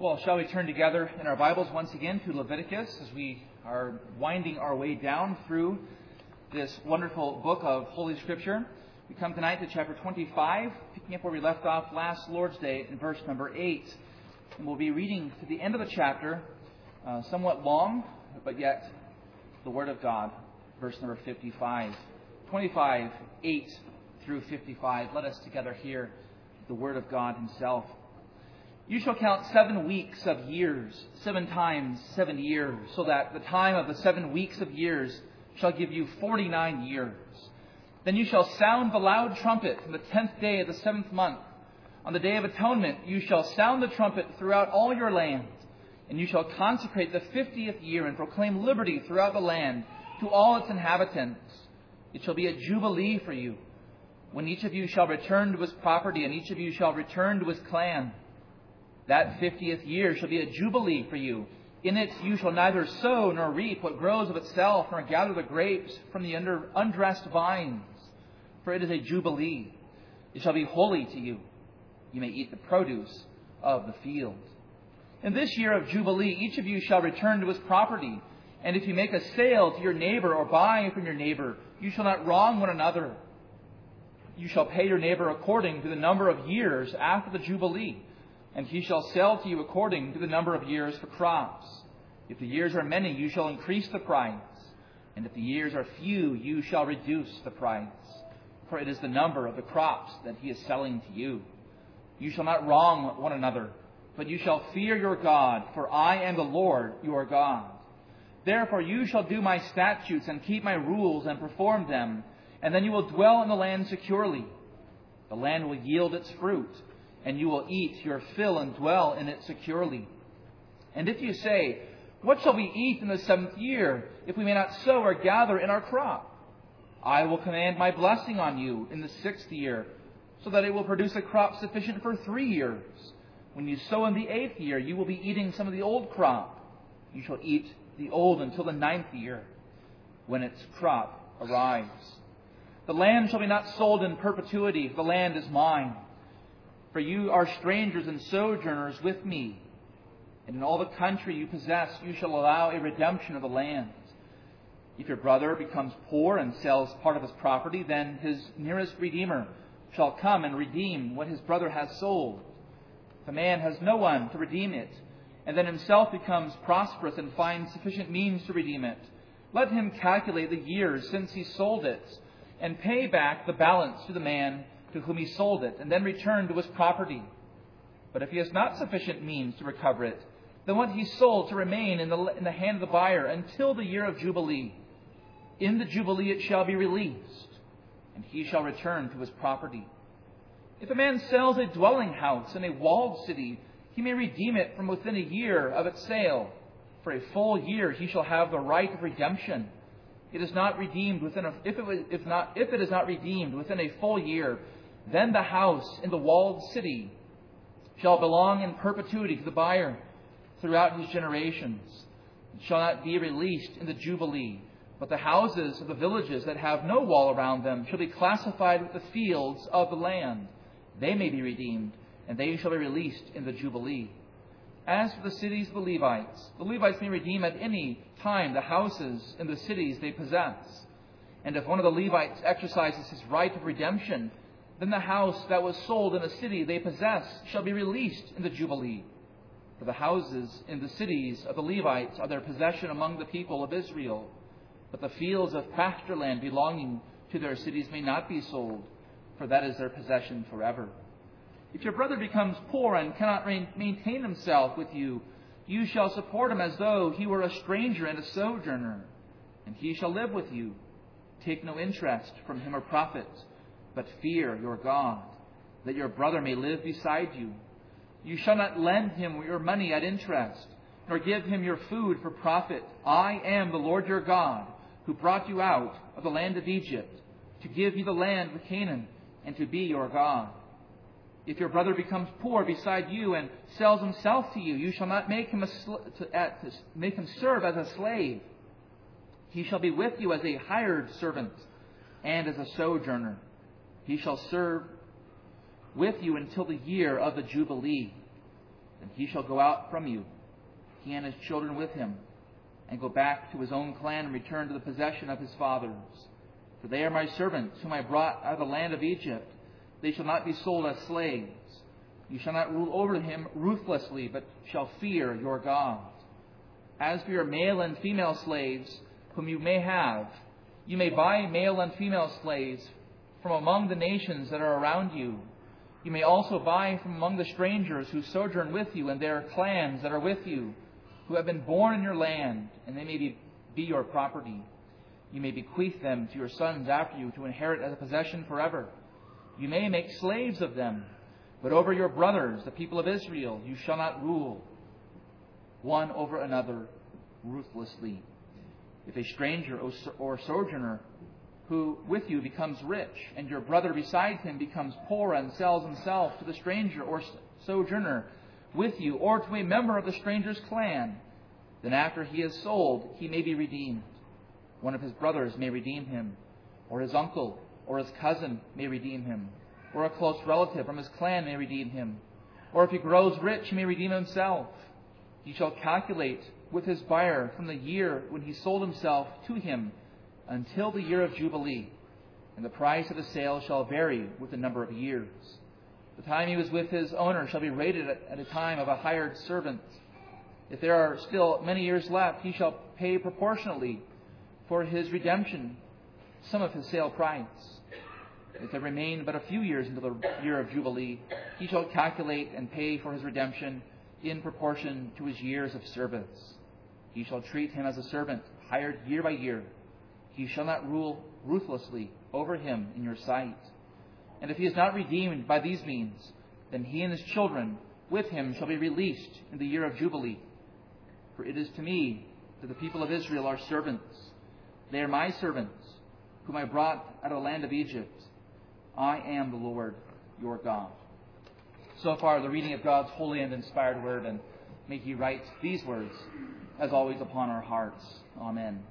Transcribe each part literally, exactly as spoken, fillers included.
Well, shall we turn together in our Bibles once again to Leviticus as we are winding our way down through this wonderful book of Holy Scripture. We come tonight to chapter twenty-five, picking up where we left off last Lord's Day in verse number eight. And we'll be reading to the end of the chapter, uh, somewhat long, but yet the Word of God, verse number fifty-five. twenty-five, eight through fifty-five. Let us together hear the Word of God Himself. You shall count seven weeks of years, seven times seven years, so that the time of the seven weeks of years shall give you forty-nine years. Then you shall sound the loud trumpet on the tenth day of the seventh month. On the day of atonement you shall sound the trumpet throughout all your land, and you shall consecrate the fiftieth year and proclaim liberty throughout the land to all its inhabitants. It shall be a jubilee for you, when each of you shall return to his property, and each of you shall return to his clan. That fiftieth year shall be a jubilee for you. In it you shall neither sow nor reap what grows of itself, nor gather the grapes from the under, undressed vines. For it is a jubilee. It shall be holy to you. You may eat the produce of the field. In this year of jubilee, each of you shall return to his property. And if you make a sale to your neighbor or buy from your neighbor, you shall not wrong one another. You shall pay your neighbor according to the number of years after the jubilee, and he shall sell to you according to the number of years for crops. If the years are many, you shall increase the price. And if the years are few, you shall reduce the price. For it is the number of the crops that he is selling to you. You shall not wrong one another, but you shall fear your God, for I am the Lord your God. Therefore you shall do my statutes and keep my rules and perform them, and then you will dwell in the land securely. The land will yield its fruit, and you will eat your fill and dwell in it securely. And if you say, what shall we eat in the seventh year, if we may not sow or gather in our crop? I will command my blessing on you in the sixth year, so that it will produce a crop sufficient for three years. When you sow in the eighth year, you will be eating some of the old crop. You shall eat the old until the ninth year, when its crop arrives. The land shall be not sold in perpetuity, for the land is mine. For you are strangers and sojourners with me. And in all the country you possess, you shall allow a redemption of the land. If your brother becomes poor and sells part of his property, then his nearest redeemer shall come and redeem what his brother has sold. If a man has no one to redeem it, and then himself becomes prosperous and finds sufficient means to redeem it, let him calculate the years since he sold it, and pay back the balance to the man to whom he sold it, and then return to his property. But if he has not sufficient means to recover it, then what he sold to remain in the, in the hand of the buyer until the year of Jubilee. In the Jubilee it shall be released, and he shall return to his property. If a man sells a dwelling house in a walled city, he may redeem it from within a year of its sale. For a full year he shall have the right of redemption. It is not redeemed within a, if it, if not, if it is not redeemed within a full year, then the house in the walled city shall belong in perpetuity to the buyer throughout his generations. It shall not be released in the Jubilee, but the houses of the villages that have no wall around them shall be classified with the fields of the land. They may be redeemed, and they shall be released in the Jubilee. As for the cities of the Levites, the Levites may redeem at any time the houses in the cities they possess. And if one of the Levites exercises his right of redemption, then the house that was sold in a city they possess shall be released in the Jubilee. For the houses in the cities of the Levites are their possession among the people of Israel. But the fields of pasture land belonging to their cities may not be sold, for that is their possession forever. If your brother becomes poor and cannot maintain himself with you, you shall support him as though he were a stranger and a sojourner, and he shall live with you. Take no interest from him or profit, but fear your God, that your brother may live beside you. You shall not lend him your money at interest, nor give him your food for profit. I am the Lord your God, who brought you out of the land of Egypt, to give you the land of Canaan, and to be your God. If your brother becomes poor beside you and sells himself to you, you shall not make him, a sl- to, at, to make him serve as a slave. He shall be with you as a hired servant and as a sojourner. He shall serve with you until the year of the Jubilee. then he shall go out from you, he and his children with him, and go back to his own clan and return to the possession of his fathers. For they are my servants, whom I brought out of the land of Egypt. They shall not be sold as slaves. You shall not rule over him ruthlessly, but shall fear your God. As for your male and female slaves, whom you may have, you may buy male and female slaves from among the nations that are around you. You may also buy from among the strangers who sojourn with you and their clans that are with you, who have been born in your land, and they may be, be your property. You may bequeath them to your sons after you to inherit as a possession forever. You may make slaves of them, but over your brothers, the people of Israel, you shall not rule one over another ruthlessly. If a stranger or sojourner who with you becomes rich, and your brother beside him becomes poor and sells himself to the stranger or sojourner with you, or to a member of the stranger's clan, then after he is sold, he may be redeemed. One of his brothers may redeem him, or his uncle or his cousin may redeem him, or a close relative from his clan may redeem him. Or if he grows rich, he may redeem himself. He shall calculate with his buyer from the year when he sold himself to him until the year of Jubilee, and the price of the sale shall vary with the number of years. The time he was with his owner shall be rated at a time of a hired servant. If there are still many years left, he shall pay proportionally for his redemption some of his sale price. If there remain but a few years until the year of Jubilee, he shall calculate and pay for his redemption in proportion to his years of service. He shall treat him as a servant, hired year by year. He shall not rule ruthlessly over him in your sight. And if he is not redeemed by these means, then he and his children with him shall be released in the year of Jubilee. For it is to me that the people of Israel are servants. They are my servants, whom I brought out of the land of Egypt. I am the Lord your God. So far, the reading of God's holy and inspired word, and may He write these words, as always, upon our hearts. Amen.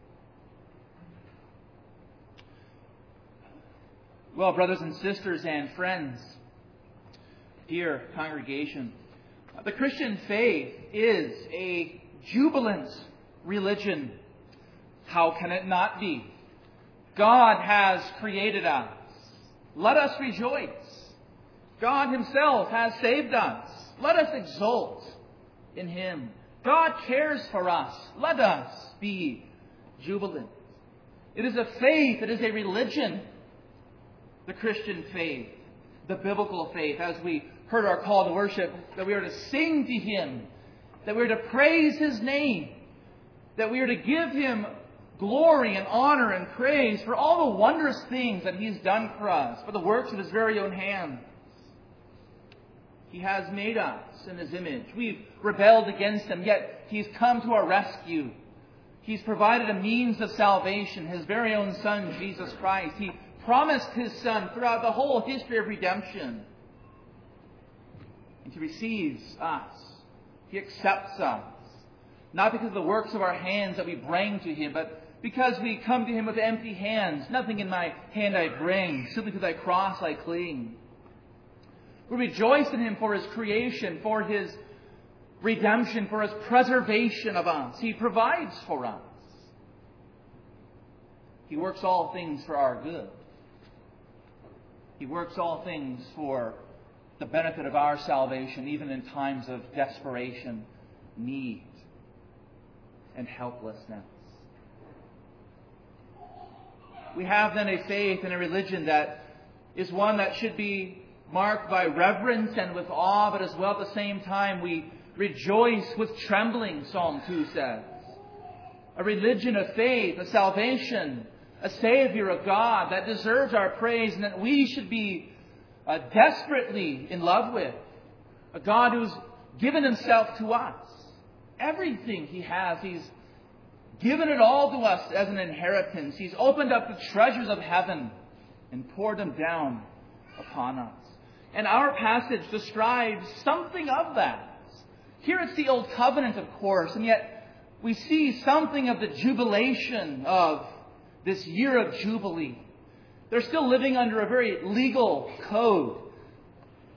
Well, brothers and sisters and friends, dear congregation, the Christian faith is a jubilant religion. How can it not be? God has created us. Let us rejoice. God Himself has saved us. Let us exult in Him. God cares for us. Let us be jubilant. It is a faith. It is a religion. The Christian faith, the biblical faith, as we heard our call to worship, that we are to sing to Him, that we are to praise His name, that we are to give Him glory and honor and praise for all the wondrous things that He's done for us, for the works of His very own hands. He has made us in His image. We've rebelled against Him, yet He's come to our rescue. He's provided a means of salvation, His very own Son, Jesus Christ. He promised His Son throughout the whole history of redemption. And He receives us. He accepts us. Not because of the works of our hands that we bring to Him, but because we come to Him with empty hands. Nothing in my hand I bring, simply to Thy cross I cling. We rejoice in Him for His creation, for His redemption, for His preservation of us. He provides for us. He works all things for our good. He works all things for the benefit of our salvation, even in times of desperation, need, and helplessness. We have then a faith and a religion that is one that should be marked by reverence and with awe, but as well at the same time we rejoice with trembling, Psalm two says. A religion of faith, a salvation, a Savior of God that deserves our praise and that we should be uh, desperately in love with. A God who's given Himself to us. Everything He has, He's given it all to us as an inheritance. He's opened up the treasures of heaven and poured them down upon us. And our passage describes something of that. Here it's the Old Covenant, of course, and yet we see something of the jubilation of this year of Jubilee. They're still living under a very legal code.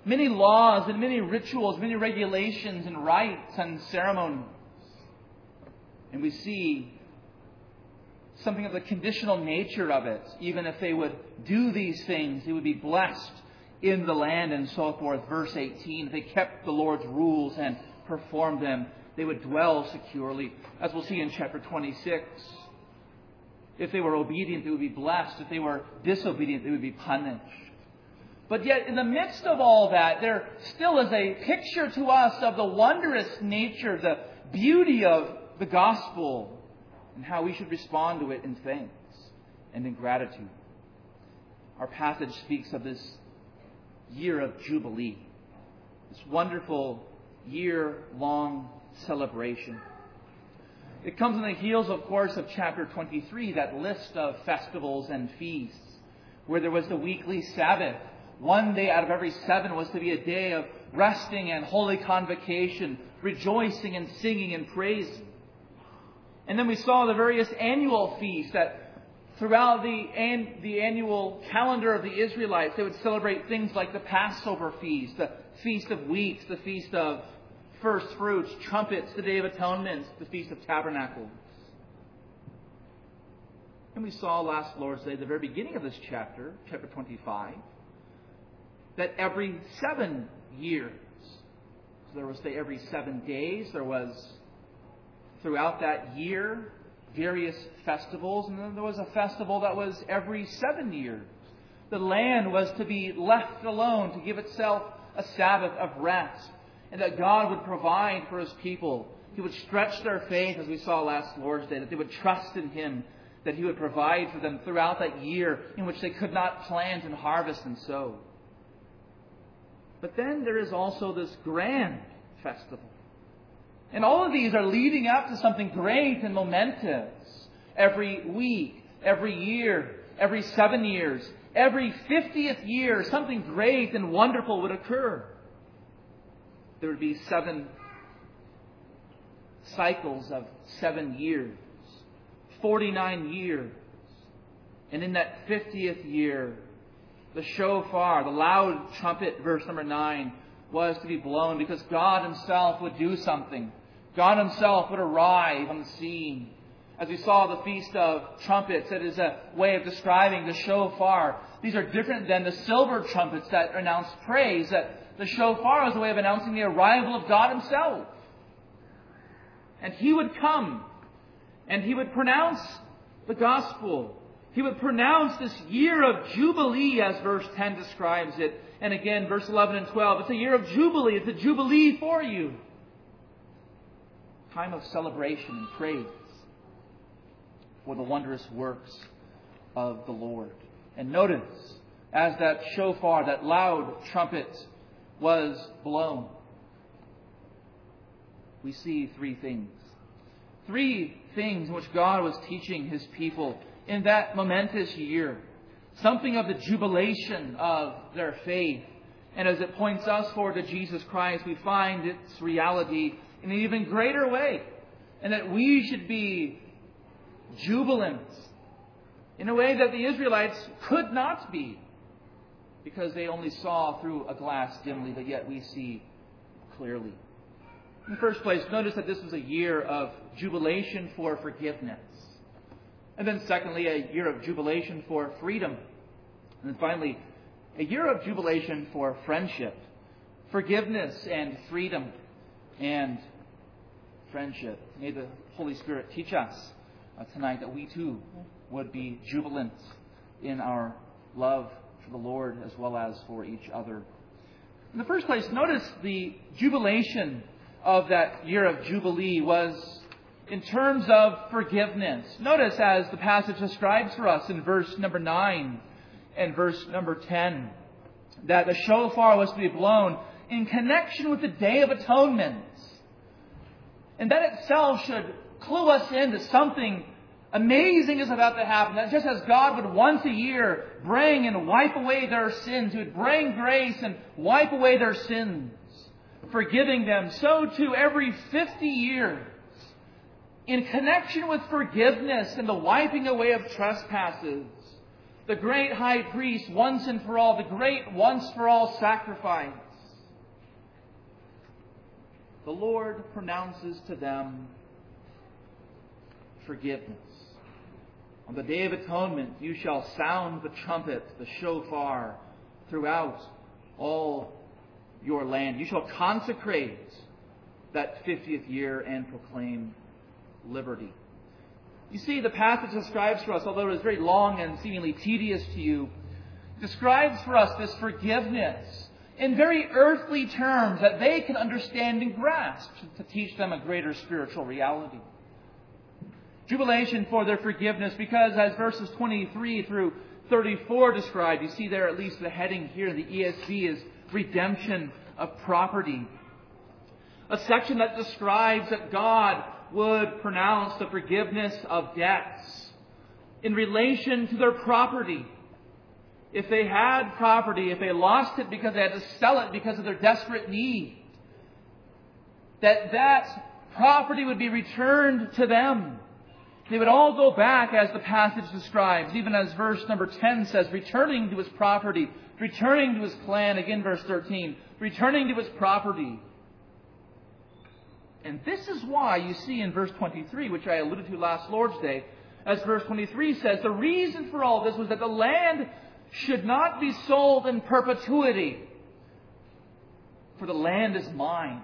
many laws and many rituals, many regulations and rites and ceremonies. And we see something of the conditional nature of it. Even if they would do these things, they would be blessed in the land and so forth. Verse eighteen, if they kept the Lord's rules and performed them, they would dwell securely. As we'll see in chapter twenty-six. If they were obedient, they would be blessed. If they were disobedient, they would be punished. But yet, in the midst of all that, there still is a picture to us of the wondrous nature, the beauty of the gospel, and how we should respond to it in thanks and in gratitude. Our passage speaks of this year of Jubilee, this wonderful year-long celebration. It comes on the heels, of course, of chapter twenty-three, that list of festivals and feasts, where there was the weekly Sabbath. One day out of every seven was to be a day of resting and holy convocation, rejoicing and singing and praising. And then we saw the various annual feasts that throughout the, an, the annual calendar of the Israelites, they would celebrate things like the Passover feast, the Feast of Weeks, the Feast of First Fruits, Trumpets, the Day of Atonement, the Feast of Tabernacles. And we saw last Lord's Day, at the very beginning of this chapter, chapter twenty-five, that every seven years, so there was say every seven days, there was throughout that year various festivals, and then there was a festival that was every seven years. The land was to be left alone to give itself a Sabbath of rest, and that God would provide for His people. He would stretch their faith, as we saw last Lord's Day, that they would trust in Him, that He would provide for them throughout that year in which they could not plant and harvest and sow. But then there is also this grand festival. And all of these are leading up to something great and momentous. Every week, every year, every seven years, every fiftieth year, something great and wonderful would occur. There would be seven cycles of seven years, forty-nine years. And in that fiftieth year, the shofar, the loud trumpet, verse number nine, was to be blown because God Himself would do something. God Himself would arrive on the scene. As we saw the Feast of Trumpets, that is a way of describing the shofar. These are different than the silver trumpets that announce praise. That the shofar is a way of announcing the arrival of God Himself. And He would come and He would pronounce the gospel. He would pronounce this year of Jubilee, as verse ten describes it. And again, verse eleven and twelve. It's a year of Jubilee. It's a Jubilee for you. Time of celebration and praise for the wondrous works of the Lord. And notice, as that shofar, that loud trumpet was blown, we see three things. Three things in which God was teaching His people in that momentous year. Something of the jubilation of their faith. And as it points us forward to Jesus Christ, we find its reality in an even greater way. And that we should be jubilant in a way that the Israelites could not be, because they only saw through a glass dimly, but yet we see clearly. In the first place, notice that this was a year of jubilation for forgiveness. And then secondly, a year of jubilation for freedom. And then finally, a year of jubilation for friendship. Forgiveness and freedom and friendship. May the Holy Spirit teach us uh, tonight that we too would be jubilant in our love for the Lord as well as for each other. In the first place, notice the jubilation of that year of Jubilee was in terms of forgiveness. Notice as the passage describes for us in verse number nine and verse number ten, that the shofar was to be blown in connection with the Day of Atonement. And that itself should clue us into something amazing is about to happen. That just as God would once a year bring and wipe away their sins, He would bring grace and wipe away their sins, forgiving them, so too every fifty years, in connection with forgiveness and the wiping away of trespasses, the great high priest, once and for all, the great once for all sacrifice, the Lord pronounces to them forgiveness. On the Day of Atonement, you shall sound the trumpet, the shofar, throughout all your land. You shall consecrate that fiftieth year and proclaim liberty. You see, the passage describes for us, although it is very long and seemingly tedious to you, describes for us this forgiveness in very earthly terms that they can understand and grasp to teach them a greater spiritual reality. Jubilation for their forgiveness, because as verses twenty-three through thirty-four describe, you see there at least the heading here in the E S V is redemption of property. A section that describes that God would pronounce the forgiveness of debts in relation to their property. If they had property, if they lost it because they had to sell it because of their desperate need, that that property would be returned to them. They would all go back, as the passage describes, even as verse number ten says, returning to his property, returning to his clan, again verse thirteen, returning to his property. And this is why you see in verse twenty-three, which I alluded to last Lord's Day, as verse twenty-three says, the reason for all this was that the land should not be sold in perpetuity, for the land is mine.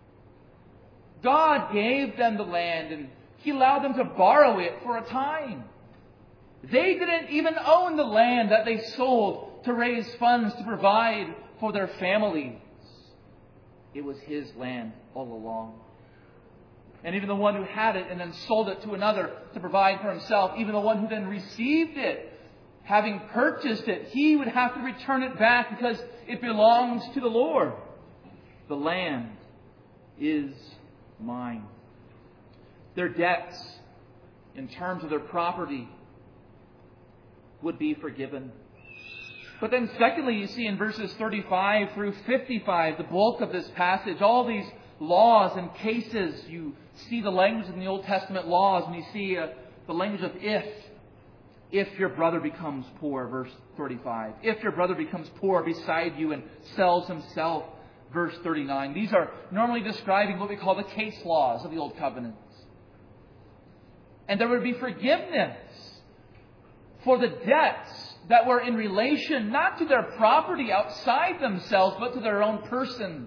God gave them the land, and He allowed them to borrow it for a time. They didn't even own the land that they sold to raise funds to provide for their families. It was His land all along. And even the one who had it and then sold it to another to provide for himself, even the one who then received it, having purchased it, he would have to return it back because it belongs to the Lord. The land is mine. Their debts, in terms of their property, would be forgiven. But then secondly, you see in verses thirty-five through fifty-five, the bulk of this passage, all these laws and cases, you see the language in the Old Testament laws, and you see uh, the language of if. If your brother becomes poor, verse thirty-five. If your brother becomes poor beside you and sells himself, verse thirty-nine. These are normally describing what we call the case laws of the Old Covenant. And there would be forgiveness for the debts that were in relation not to their property outside themselves, but to their own persons.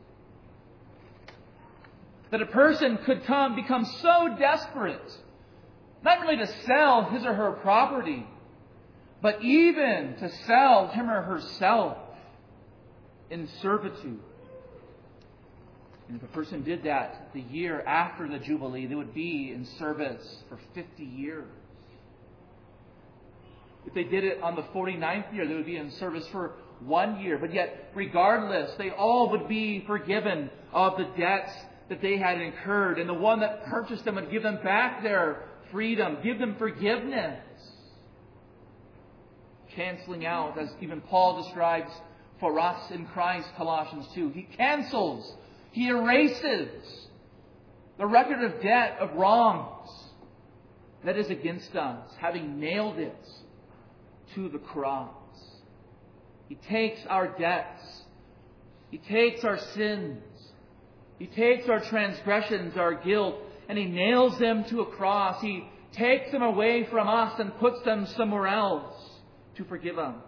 That a person could come become so desperate, not really to sell his or her property, but even to sell him or herself in servitude. And if a person did that the year after the Jubilee, they would be in service for fifty years. If they did it on the forty-ninth year, they would be in service for one year. But yet, regardless, they all would be forgiven of the debts that they had incurred. And the one that purchased them would give them back their freedom, give them forgiveness. Canceling out, as even Paul describes for us in Christ, Colossians two. He cancels, He erases the record of debt, of wrongs that is against us, having nailed it to the cross. He takes our debts. He takes our sins. He takes our transgressions, our guilt, and He nails them to a cross. He takes them away from us and puts them somewhere else to forgive us.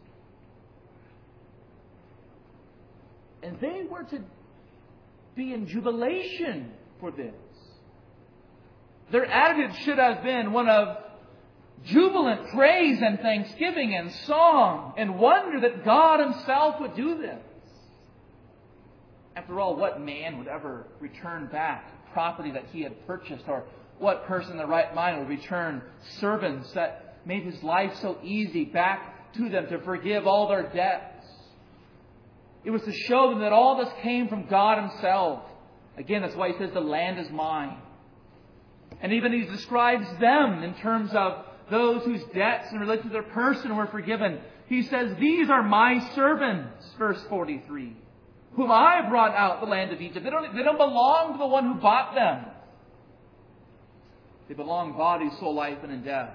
And they were to be in jubilation for this. Their attitude should have been one of jubilant praise and thanksgiving and song and wonder that God Himself would do this. After all, what man would ever return back property that he had purchased? Or what person in their right mind would return servants that made his life so easy back to them to forgive all their debts? It was to show them that all this came from God Himself. Again, that's why He says the land is mine. And even He describes them in terms of those whose debts in relation to their person were forgiven. He says, these are my servants, verse forty-three, whom I brought out the land of Egypt. They don't, they don't belong to the one who bought them. They belong body, soul, life, and in death.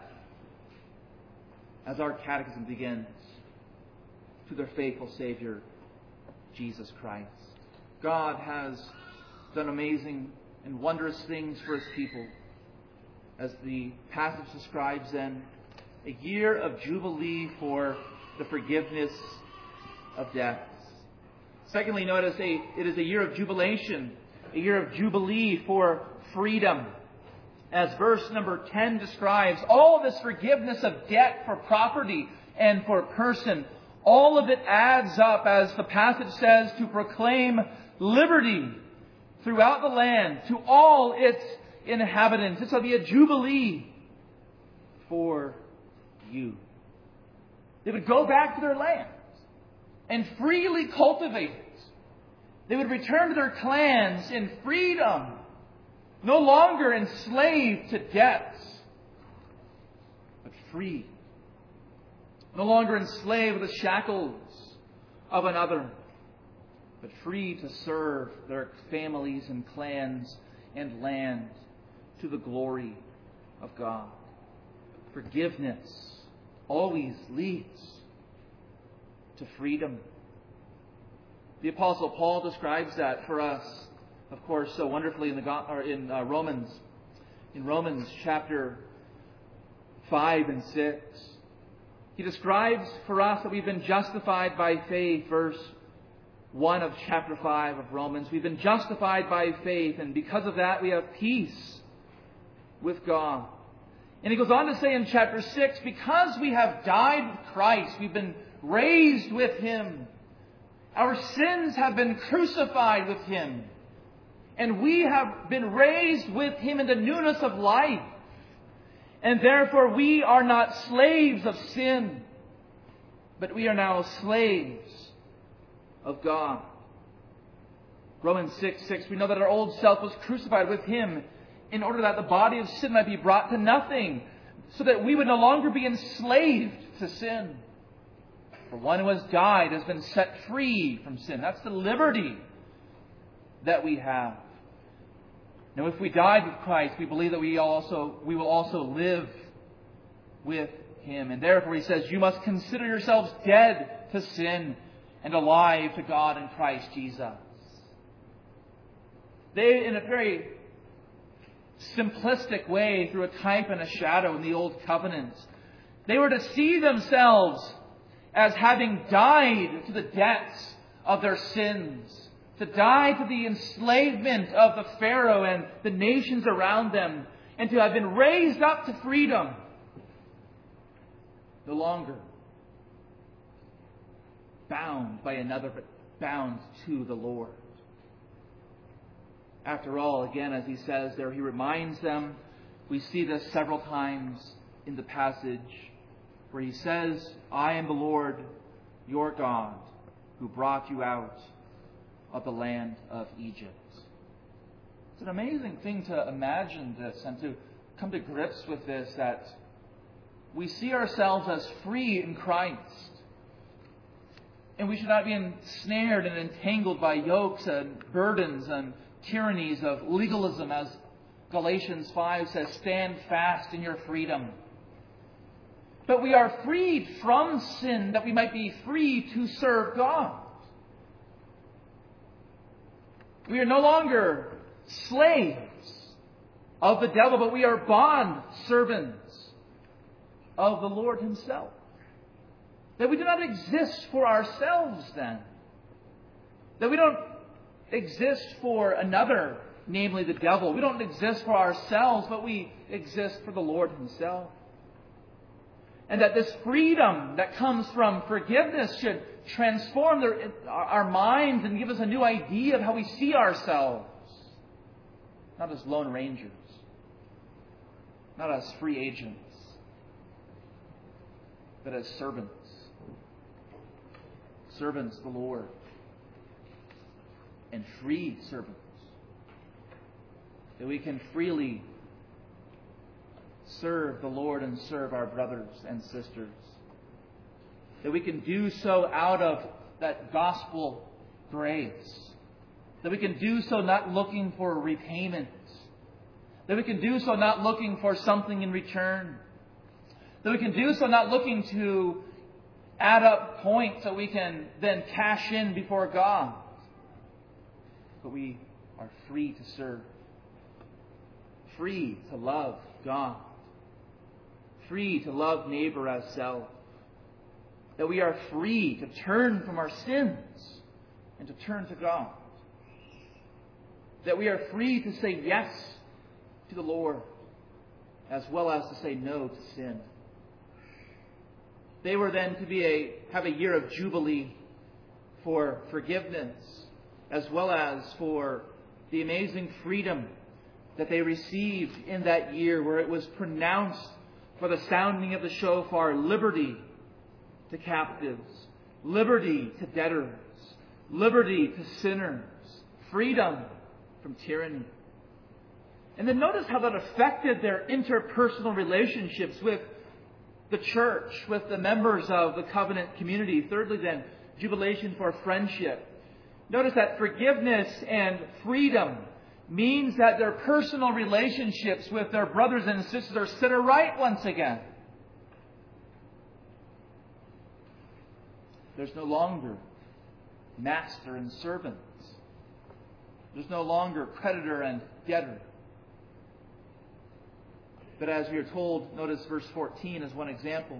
As our catechism begins, to their faithful Savior, Jesus Christ. God has done amazing and wondrous things for His people. As the passage describes then, a year of jubilee for the forgiveness of debts. Secondly, notice a, it is a year of jubilation, a year of jubilee for freedom. As verse number ten describes, all this forgiveness of debt for property and for person, all of it adds up, as the passage says, to proclaim liberty throughout the land to all its inhabitants. This will be a jubilee for you. They would go back to their lands and freely cultivate it. They would return to their clans in freedom, no longer enslaved to debts, but free. No longer enslaved with the shackles of another, but free to serve their families and clans and land to the glory of God. Forgiveness always leads to freedom. The Apostle Paul describes that for us, of course, so wonderfully in the or in uh, Romans, in Romans chapter five and six. He describes for us that we've been justified by faith, verse one of chapter five of Romans. We've been justified by faith, and because of that we have peace with God. And he goes on to say in chapter six, because we have died with Christ, we've been raised with Him. Our sins have been crucified with Him. And we have been raised with Him in the newness of life. And therefore we are not slaves of sin, but we are now slaves of God. Romans six six, we know that our old self was crucified with Him in order that the body of sin might be brought to nothing, so that we would no longer be enslaved to sin. For one who has died has been set free from sin. That's the liberty that we have. Now, if we died with Christ, we believe that we also we will also live with Him. And therefore, he says, you must consider yourselves dead to sin and alive to God in Christ Jesus. They, in a very simplistic way, through a type and a shadow in the Old Covenant, they were to see themselves as having died to the debts of their sins, to die to the enslavement of the Pharaoh and the nations around them, and to have been raised up to freedom. No longer bound by another, but bound to the Lord. After all, again, as he says there, he reminds them, we see this several times in the passage, where he says, I am the Lord your God, who brought you out of the land of Egypt. It's an amazing thing to imagine this and to come to grips with this, that we see ourselves as free in Christ. And we should not be ensnared and entangled by yokes and burdens and tyrannies of legalism, as Galatians five says, stand fast in your freedom. But we are freed from sin that we might be free to serve God. We are no longer slaves of the devil, but we are bond servants of the Lord Himself. That we do not exist for ourselves then. That we don't exist for another, namely the devil. We don't exist for ourselves, but we exist for the Lord Himself. And that this freedom that comes from forgiveness should transform their, our minds and give us a new idea of how we see ourselves. Not as lone rangers. Not as free agents. But as servants. Servants of the Lord. And free servants. That we can freely serve the Lord and serve our brothers and sisters. That we can do so out of that gospel grace. That we can do so not looking for repayment. That we can do so not looking for something in return. That we can do so not looking to add up points that we can then cash in before God. But we are free to serve, free to love God, free to love neighbor as self, that we are free to turn from our sins and to turn to God, that we are free to say yes to the Lord as well as to say no to sin. They were then to be a have a year of jubilee for forgiveness as well as for the amazing freedom that they received in that year, where it was pronounced for the sounding of the shofar, liberty to captives, liberty to debtors, liberty to sinners, freedom from tyranny. And then notice how that affected their interpersonal relationships with the church, with the members of the covenant community. Thirdly then, jubilation for friendship. Notice that forgiveness and freedom means that their personal relationships with their brothers and sisters are set right once again. There's no longer master and servants. There's no longer creditor and debtor. But as we are told, notice verse fourteen as one example.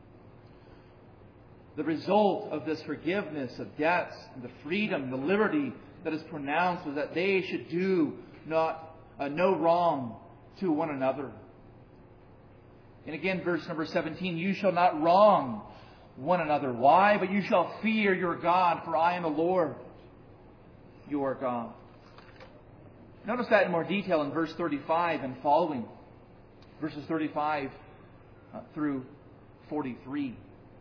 The result of this forgiveness of debts and the freedom, the liberty that is pronounced was that they should do not uh, no wrong to one another. And again, verse number seventeen, you shall not wrong one another. Why? But you shall fear your God, for I am the Lord, your God. Notice that in more detail in verse thirty-five and following. Verses thirty-five uh, through forty-three.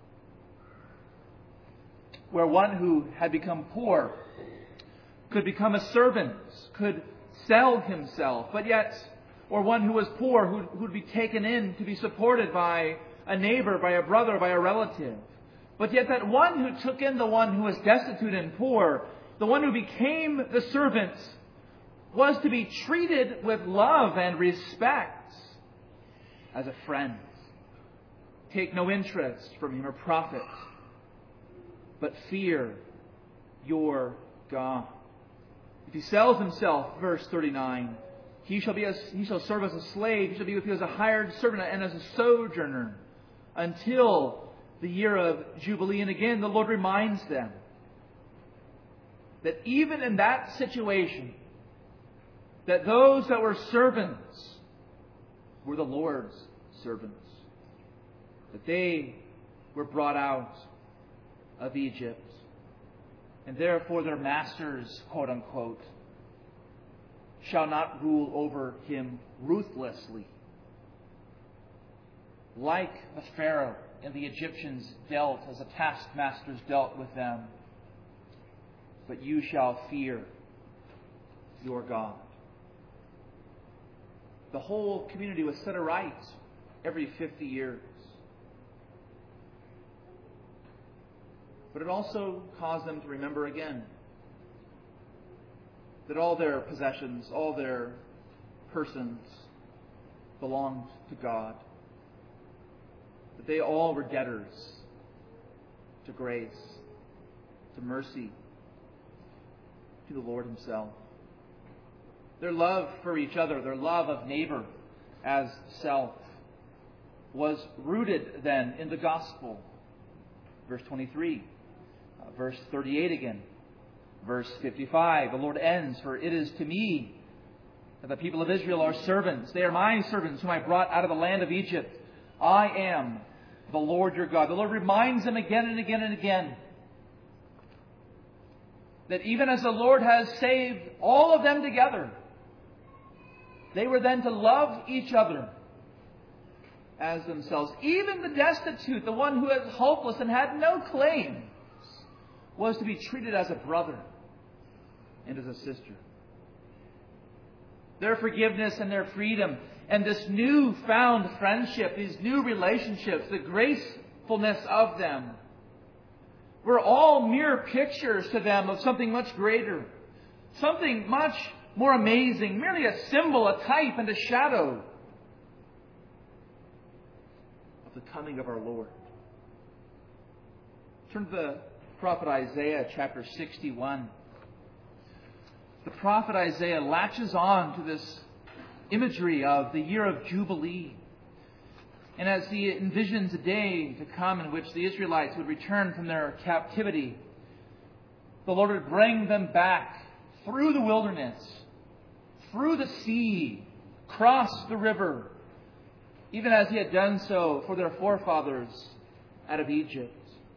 Where one who had become poor could become a servant, could sell himself, but yet, or one who was poor who would be taken in to be supported by a neighbor, by a brother, by a relative. But yet that one who took in the one who was destitute and poor, the one who became the servant, was to be treated with love and respect as a friend. Take no interest from him or profit, but fear your God. If he sells himself, verse thirty-nine, he shall be a, he shall serve as a slave, he shall be with you as a hired servant and as a sojourner until the year of Jubilee. And again, the Lord reminds them that even in that situation, that those that were servants were the Lord's servants. That they were brought out of Egypt. And therefore their masters, quote unquote, shall not rule over him ruthlessly. Like the Pharaoh and the Egyptians dealt as the taskmasters dealt with them. But you shall fear your God. The whole community was set aright every fifty years. But it also caused them to remember again that all their possessions, all their persons belonged to God. That they all were debtors to grace, to mercy, to the Lord Himself. Their love for each other, their love of neighbor as self, was rooted then in the gospel. Verse twenty-three. Uh, verse thirty-eight again. Verse fifty-five. The Lord ends, for it is to me that the people of Israel are servants. They are my servants whom I brought out of the land of Egypt. I am the Lord your God. The Lord reminds them again and again and again that even as the Lord has saved all of them together, they were then to love each other as themselves. Even the destitute, the one who was hopeless and had no claims, was to be treated as a brother and as a sister. Their forgiveness and their freedom and this new-found friendship, these new relationships, the gracefulness of them, were all mere pictures to them of something much greater, something much more amazing, merely a symbol, a type, and a shadow of the coming of our Lord. Turn to the prophet Isaiah chapter sixty-one. the prophet Isaiah latches on to this imagery of the year of Jubilee. And as he envisions a day to come in which the Israelites would return from their captivity, the Lord would bring them back through the wilderness, through the sea, cross the river, even as he had done so for their forefathers out of Egypt.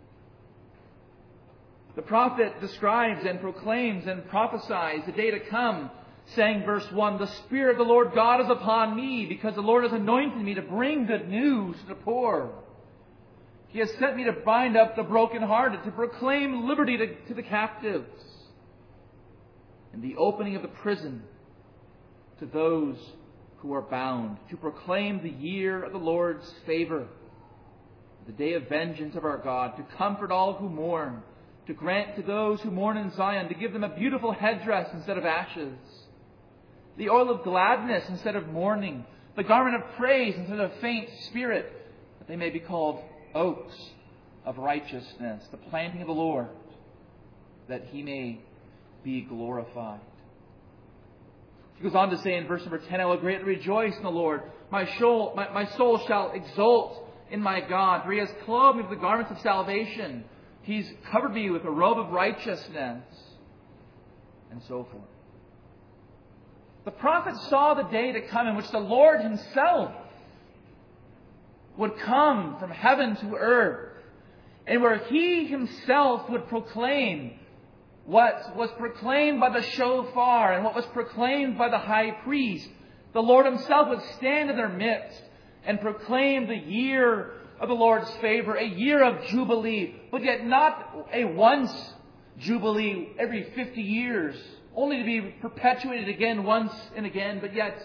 The prophet describes and proclaims and prophesies the day to come, saying, verse one, "The Spirit of the Lord God is upon me, because the Lord has anointed me to bring good news to the poor. He has sent me to bind up the brokenhearted, to proclaim liberty to, to the captives, and the opening of the prison to those who are bound, to proclaim the year of the Lord's favor, the day of vengeance of our God, to comfort all who mourn, to grant to those who mourn in Zion, to give them a beautiful headdress instead of ashes, the oil of gladness instead of mourning, the garment of praise instead of faint spirit, that they may be called oaks of righteousness, the planting of the Lord, that He may be glorified." He goes on to say in verse number ten, "I will greatly rejoice in the Lord. My soul, my, my soul shall exult in my God, for He has clothed me with the garments of salvation. He's covered me with a robe of righteousness," and so forth. The prophet saw the day to come in which the Lord Himself would come from heaven to earth, and where He Himself would proclaim what was proclaimed by the shofar and what was proclaimed by the high priest. The Lord Himself would stand in their midst and proclaim the year of the Lord's favor, a year of Jubilee, but yet not a once Jubilee every fifty years, only to be perpetuated again once and again, but yet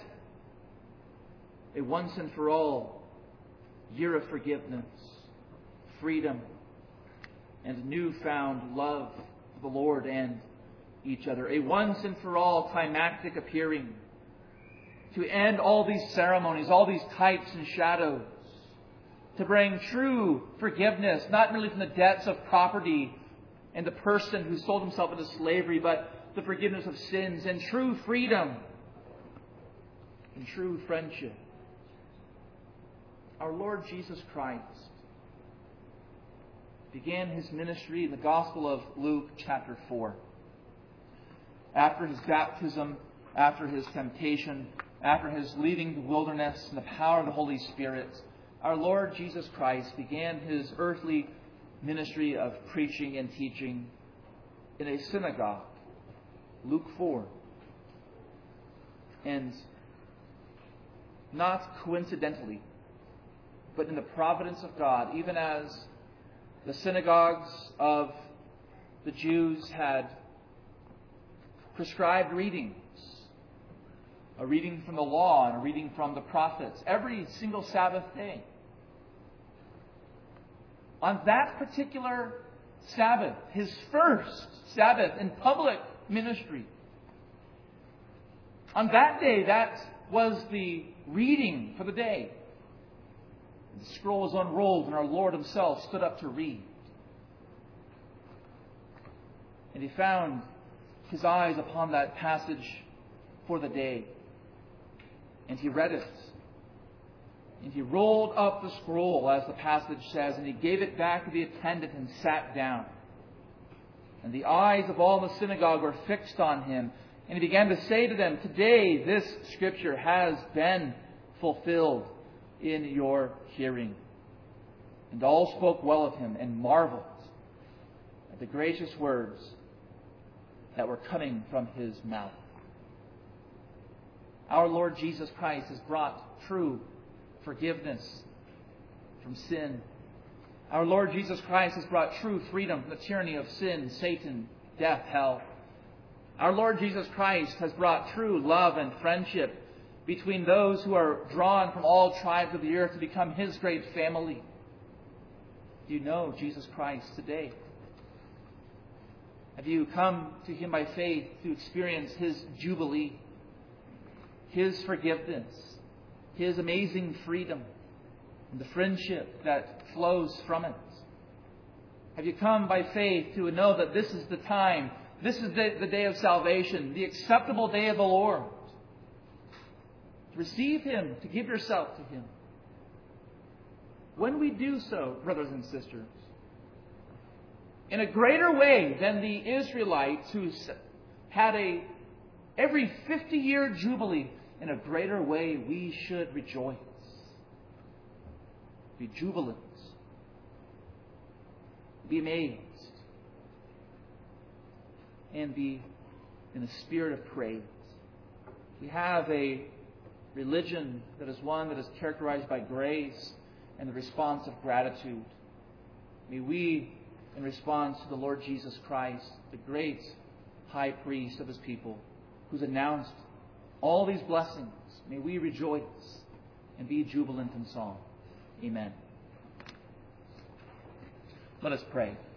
a once and for all year of forgiveness, freedom, and newfound love of the Lord and each other. A once and for all climactic appearing to end all these ceremonies, all these types and shadows, to bring true forgiveness, not merely from the debts of property and the person who sold himself into slavery, but the forgiveness of sins and true freedom and true friendship. Our Lord Jesus Christ began His ministry in the Gospel of Luke chapter four. After His baptism, after His temptation, after His leaving the wilderness in the power of the Holy Spirit, our Lord Jesus Christ began His earthly ministry of preaching and teaching in a synagogue. Luke four. And not coincidentally, but in the providence of God, even as the synagogues of the Jews had prescribed readings, a reading from the law and a reading from the prophets, every single Sabbath day. On that particular Sabbath, His first Sabbath in public ministry, on that day, that was the reading for the day. The scroll was unrolled and our Lord Himself stood up to read. And He found His eyes upon that passage for the day. And He read it. And He rolled up the scroll, as the passage says, and He gave it back to the attendant and sat down. And the eyes of all in the synagogue were fixed on Him. And He began to say to them, "Today this Scripture has been fulfilled in your hearing." And all spoke well of Him and marveled at the gracious words that were coming from His mouth. Our Lord Jesus Christ has brought true forgiveness from sin. Our Lord Jesus Christ has brought true freedom from the tyranny of sin, Satan, death, hell. Our Lord Jesus Christ has brought true love and friendship between those who are drawn from all tribes of the earth to become His great family. Do you know Jesus Christ today? Have you come to Him by faith to experience His jubilee, His forgiveness, His amazing freedom, and the friendship that flows from it? Have you come by faith to know that this is the time, This is the, the day of salvation, the acceptable day of the Lord. To receive Him, to give yourself to Him. When we do so, brothers and sisters, in a greater way than the Israelites who had a every fifty-year jubilee, in a greater way we should rejoice. Be jubilant. Be amazed. And be in a spirit of praise. We have a religion that is one that is characterized by grace and the response of gratitude. May we, in response to the Lord Jesus Christ, the great high priest of His people, who's announced all these blessings, may we rejoice and be jubilant in song. Amen. Let us pray.